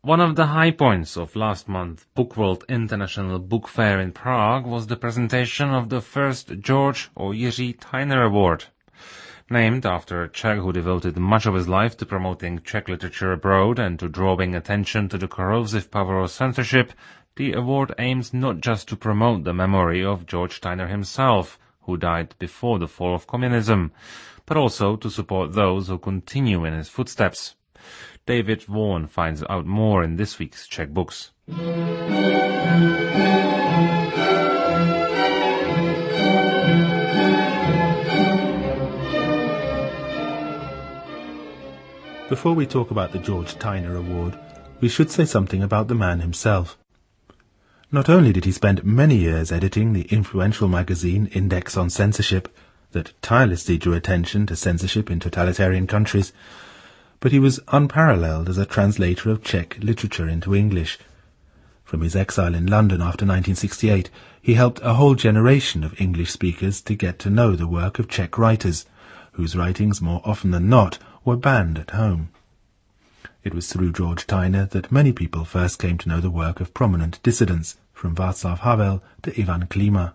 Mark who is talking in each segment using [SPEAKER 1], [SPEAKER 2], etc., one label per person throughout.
[SPEAKER 1] One of the high points of last month's Bookworld International Book Fair in Prague was the presentation of the first George or Jiří Tyner Award. Named after a Czech who devoted much of his life to promoting Czech literature abroad and to drawing attention to the corrosive power of censorship, the award aims not just to promote the memory of George Tyner himself, who died before the fall of communism, but also to support those who continue in his footsteps. David Vaughan finds out more in this week's Czech Books.
[SPEAKER 2] Before we talk about the George Tyner Award, we should say something about the man himself. Not only did he spend many years editing the influential magazine Index on Censorship, that tirelessly drew attention to censorship in totalitarian countries, but he was unparalleled as a translator of Czech literature into English. From his exile in London after 1968, he helped a whole generation of English speakers to get to know the work of Czech writers, whose writings more often than not were banned at home. It was through George Tyner that many people first came to know the work of prominent dissidents, from Václav Havel to Ivan Klima.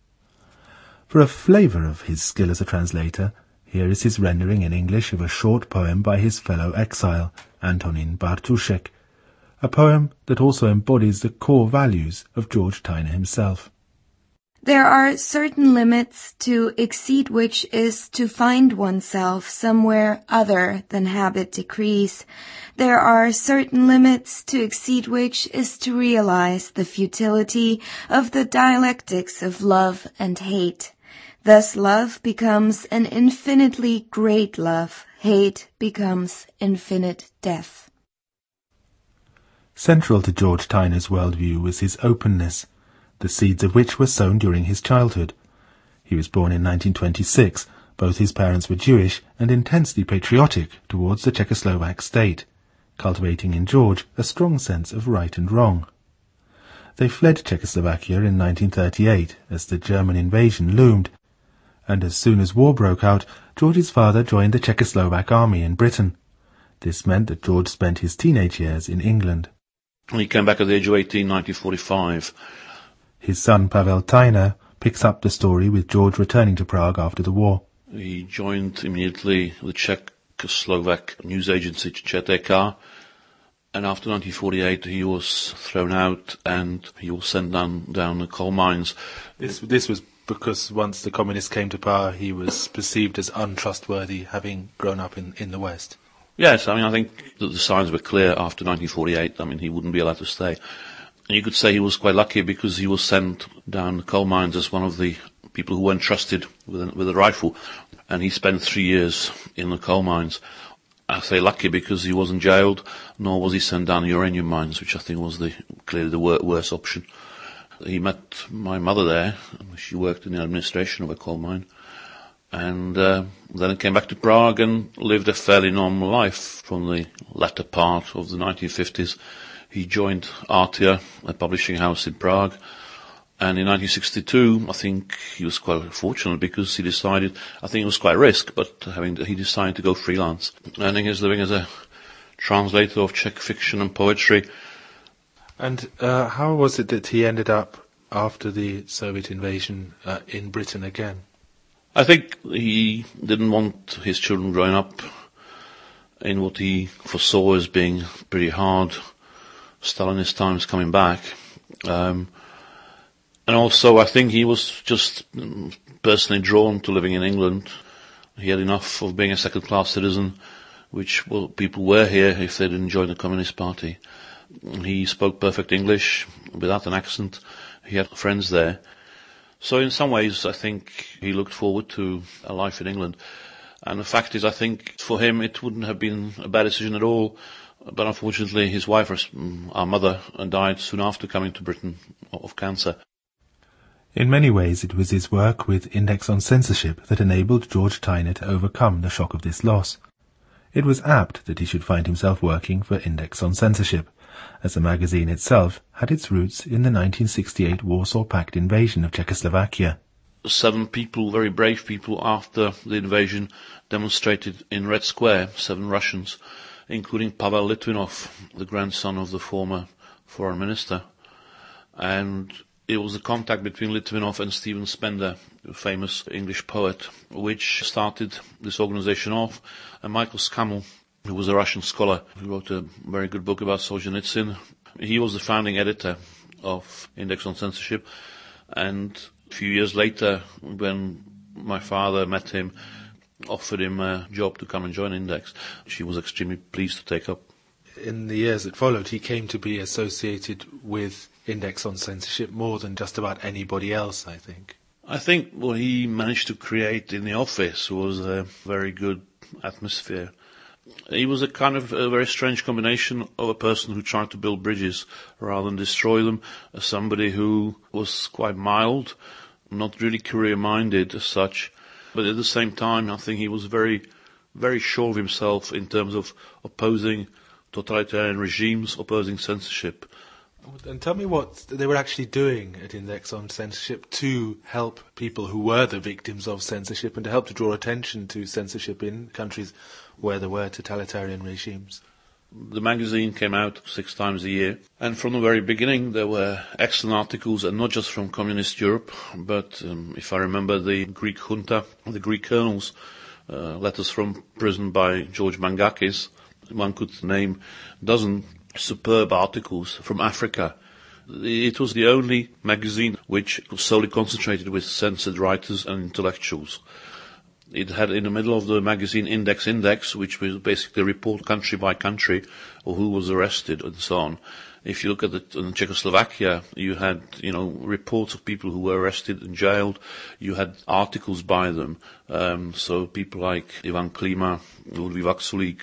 [SPEAKER 2] For a flavour of his skill as a translator, here is his rendering in English of a short poem by his fellow exile, Antonín Bartušek, a poem that also embodies the core values of George Tyner himself.
[SPEAKER 3] There are certain limits to exceed which is to find oneself somewhere other than habit decrees. There are certain limits to exceed which is to realize the futility of the dialectics of love and hate. Thus love becomes an infinitely great love. Hate becomes infinite death.
[SPEAKER 2] Central to George Tyner's worldview was his openness, the seeds of which were sown during his childhood. He was born in 1926. Both his parents were Jewish and intensely patriotic towards the Czechoslovak state, cultivating in George a strong sense of right and wrong. They fled Czechoslovakia in 1938 as the German invasion loomed, and as soon as war broke out, George's father joined the Czechoslovak army in Britain. This meant that George spent his teenage years in England.
[SPEAKER 4] He came back at the age of 18, 1945.
[SPEAKER 2] His son Pavel Tyner picks up the story with George returning to Prague after the war.
[SPEAKER 4] He joined immediately the Czechoslovak news agency ČTK, and after 1948 he was thrown out and he was sent down the coal mines.
[SPEAKER 2] This was because once the communists came to power, he was perceived as untrustworthy, having grown up in the West.
[SPEAKER 4] Yes, I think that the signs were clear after 1948. He wouldn't be allowed to stay. And you could say he was quite lucky because he was sent down the coal mines as one of the people who weren't trusted with a rifle. And he spent 3 years in the coal mines. I say lucky because he wasn't jailed, nor was he sent down uranium mines, which I think was clearly the worst option. He met my mother there. She worked in the administration of a coal mine. And then he came back to Prague and lived a fairly normal life from the latter part of the 1950s. He joined Artia, a publishing house in Prague. And in 1962, I think he was quite fortunate because he decided, I think it was quite a risk, but he decided to go freelance, earning his living as a translator of Czech fiction and poetry.
[SPEAKER 2] And how was it that he ended up, after the Soviet invasion, in Britain again?
[SPEAKER 4] I think he didn't want his children growing up in what he foresaw as being pretty hard Stalinist times coming back. And also I think he was just personally drawn to living in England. He had enough of being a second-class citizen, which people were here if they didn't join the Communist Party. He spoke perfect English without an accent. He had friends there. So in some ways, I think he looked forward to a life in England. And the fact is, I think for him it wouldn't have been a bad decision at all. But unfortunately, his wife, our mother, died soon after coming to Britain of cancer.
[SPEAKER 2] In many ways, it was his work with Index on Censorship that enabled George Tyner to overcome the shock of this loss. It was apt that he should find himself working for Index on Censorship, as the magazine itself had its roots in the 1968 Warsaw Pact invasion of Czechoslovakia.
[SPEAKER 4] 7 people, very brave people, after the invasion demonstrated in Red Square, 7 Russians, including Pavel Litvinov, the grandson of the former foreign minister. And it was the contact between Litvinov and Stephen Spender, a famous English poet, which started this organization off. And Michael Scammell, who was a Russian scholar, who wrote a very good book about Solzhenitsyn, he was the founding editor of Index on Censorship. And a few years later, when my father met him, offered him a job to come and join Index, which he was extremely pleased to take up.
[SPEAKER 2] In the years that followed, he came to be associated with Index on Censorship more than just about anybody else, I think.
[SPEAKER 4] I think what he managed to create in the office was a very good atmosphere. He was a kind of a very strange combination of a person who tried to build bridges rather than destroy them, somebody who was quite mild, not really career-minded as such, but at the same time I think he was very, very sure of himself in terms of opposing totalitarian regimes, opposing censorship.
[SPEAKER 2] And tell me what they were actually doing at Index on Censorship to help people who were the victims of censorship and to help to draw attention to censorship in countries where there were totalitarian regimes.
[SPEAKER 4] The magazine came out 6 times a year, and from the very beginning there were excellent articles, and not just from communist Europe, but if I remember the Greek junta, the Greek colonels, letters from prison by George Mangakis, one could name a dozen superb articles from Africa. It was the only magazine which was solely concentrated with censored writers and intellectuals. It had in the middle of the magazine Index, which was basically a report country by country of who was arrested and so on. If you look at in Czechoslovakia, you had, reports of people who were arrested and jailed. You had articles by them. So people like Ivan Klima, Ludvík Vaculík.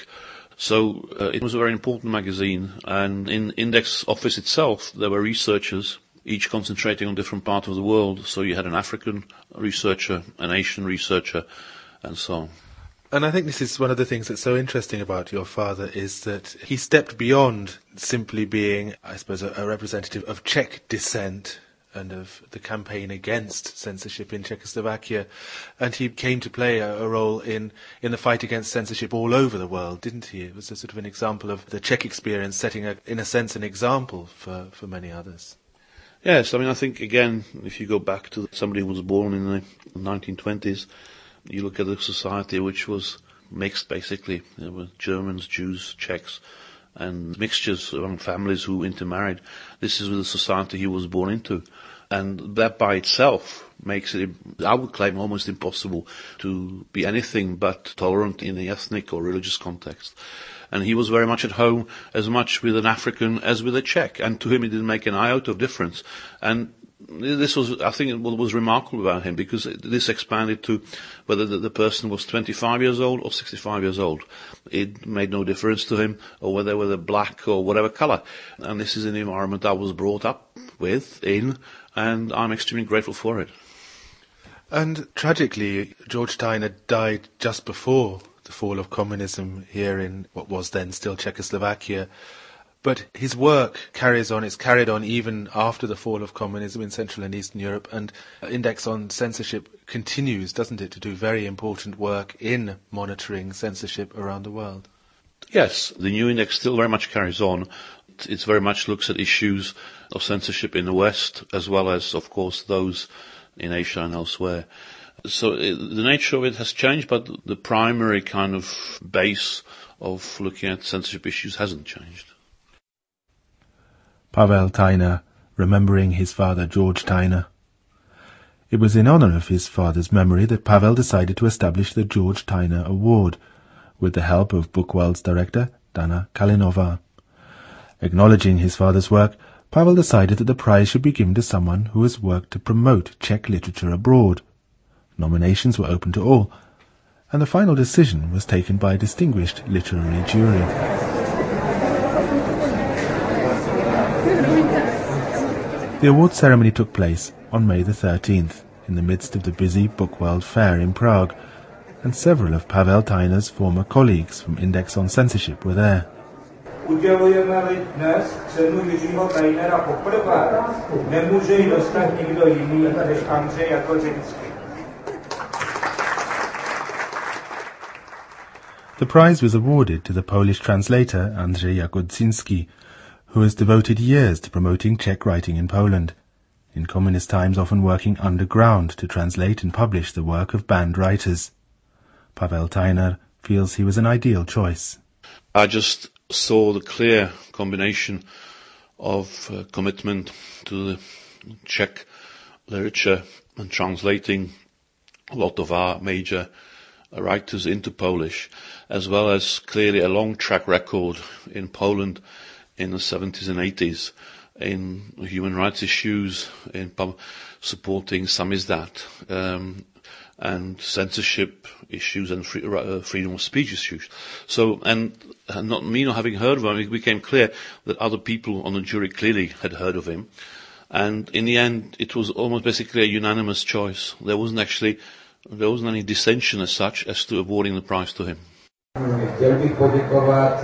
[SPEAKER 4] So it was a very important magazine, and in Index office itself there were researchers, each concentrating on different parts of the world. So you had an African researcher, an Asian researcher, and so on.
[SPEAKER 2] And I think this is one of the things that's so interesting about your father, is that he stepped beyond simply being, I suppose, a representative of Czech descent and of the campaign against censorship in Czechoslovakia, and he came to play a role in the fight against censorship all over the world, didn't he? It was a sort of an example of the Czech experience setting, in a sense, an example for many others.
[SPEAKER 4] Yes, I think, again, if you go back to somebody who was born in the 1920s, you look at a society which was mixed, basically. There were Germans, Jews, Czechs, and mixtures among families who intermarried. This is the society he was born into. And that by itself makes it, I would claim, almost impossible to be anything but tolerant in the ethnic or religious context. And he was very much at home, as much with an African as with a Czech. And to him it didn't make an iota of difference. And this was, I think, what was remarkable about him, because this expanded to whether the person was 25 years old or 65 years old. It made no difference to him, or whether they were black or whatever colour. And this is an environment I was brought up and I'm extremely grateful for it.
[SPEAKER 2] And tragically, George Tyner died just before the fall of communism here in what was then still Czechoslovakia. But his work carries on, it's carried on even after the fall of communism in Central and Eastern Europe, and Index on Censorship continues, doesn't it, to do very important work in monitoring censorship around the world.
[SPEAKER 4] Yes, the new Index still very much carries on. It very much looks at issues of censorship in the West, as well as, of course, those in Asia and elsewhere. So the nature of it has changed, but the primary kind of base of looking at censorship issues hasn't changed.
[SPEAKER 2] Pavel Tyner, remembering his father George Tyner. It was in honour of his father's memory that Pavel decided to establish the George Tyner Award, with the help of Bookworld's director Dana Kalinova. Acknowledging his father's work, Pavel decided that the prize should be given to someone who has worked to promote Czech literature abroad. Nominations were open to all, and the final decision was taken by a distinguished literary jury. The award ceremony took place on May the 13th, in the midst of the busy Bookworld Fair in Prague, and several of Pavel Tyner's former colleagues from Index on Censorship were there.
[SPEAKER 5] Udělujeme-li dnes cenu Jiřího Tajnera poprvé, nemůže ji dostat nikdo jiný než Andřej Jakořinsky.
[SPEAKER 2] The prize was awarded to the Polish translator Andrzej Jagodzinski, who has devoted years to promoting Czech writing in Poland, in communist times often working underground to translate and publish the work of banned writers. Pavel Tajner feels he was an ideal choice.
[SPEAKER 4] I just saw the clear combination of commitment to the Czech literature and translating a lot of our major writers into Polish, as well as clearly a long track record in Poland in the 70s and 80s in human rights issues, in supporting samizdat, and censorship issues and freedom of speech issues. So, and not me not having heard of him, it became clear that other people on the jury clearly had heard of him. And in the end, it was almost basically a unanimous choice. There wasn't any dissension as such as to awarding the prize to him.
[SPEAKER 5] Chtěl bych poděkovat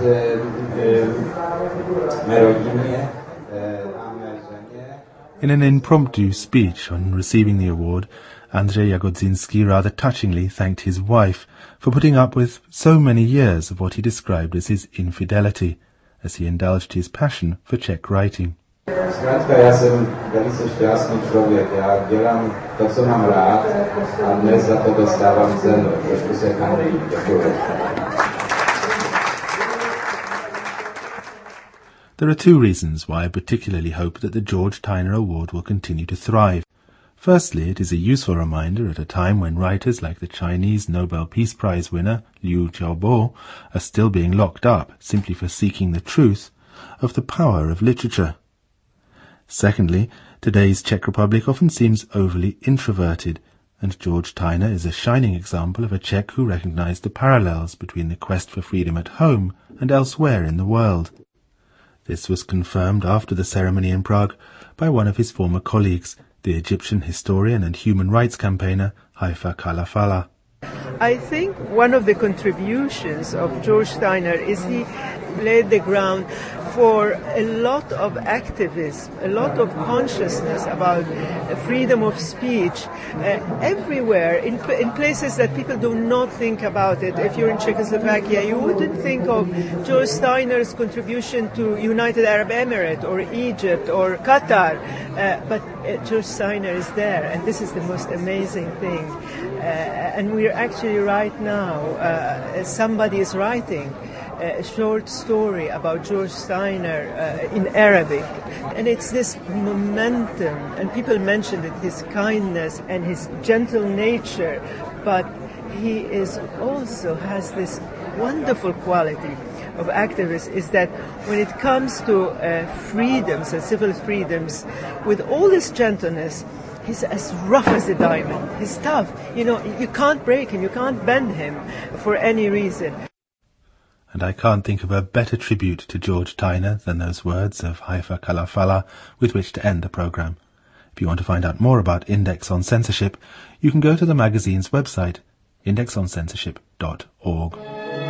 [SPEAKER 5] mé rodině a mé ženě.
[SPEAKER 2] In an impromptu speech on receiving the award, Andrzej Jagodzinski rather touchingly thanked his wife for putting up with so many years of what he described as his infidelity, as he indulged his passion for Czech writing.
[SPEAKER 5] Zkrátka, já jsem velice šťastný člověk, já dělám to, co mám rád a dnes za to dostávám cenu. Trošku se chambím. Děkuji.
[SPEAKER 2] There are two reasons why I particularly hope that the George Tyner Award will continue to thrive. Firstly, it is a useful reminder at a time when writers like the Chinese Nobel Peace Prize winner Liu Xiaobo are still being locked up simply for seeking the truth of the power of literature. Secondly, today's Czech Republic often seems overly introverted, and George Tyner is a shining example of a Czech who recognized the parallels between the quest for freedom at home and elsewhere in the world. This was confirmed after the ceremony in Prague by one of his former colleagues, the Egyptian historian and human rights campaigner Haifa Kalafala.
[SPEAKER 6] I think one of the contributions of George Tyner is he laid the ground for a lot of activism, a lot of consciousness about freedom of speech everywhere, in places that people do not think about it. If you're in Czechoslovakia, you wouldn't think of George Tyner's contribution to United Arab Emirates or Egypt or Qatar, but George Tyner is there, and this is the most amazing thing. And we're actually right now, somebody is writing a short story about George Tyner in Arabic. And it's this momentum, and people mentioned it, his kindness and his gentle nature, but he is also has this wonderful quality of activists, is that when it comes to freedoms and civil freedoms, with all this gentleness, he's as rough as a diamond. He's tough. You know, you can't break him, you can't bend him for any reason.
[SPEAKER 2] And I can't think of a better tribute to George Tyner than those words of Haifa Kalafala with which to end the programme. If you want to find out more about Index on Censorship, you can go to the magazine's website, indexoncensorship.org.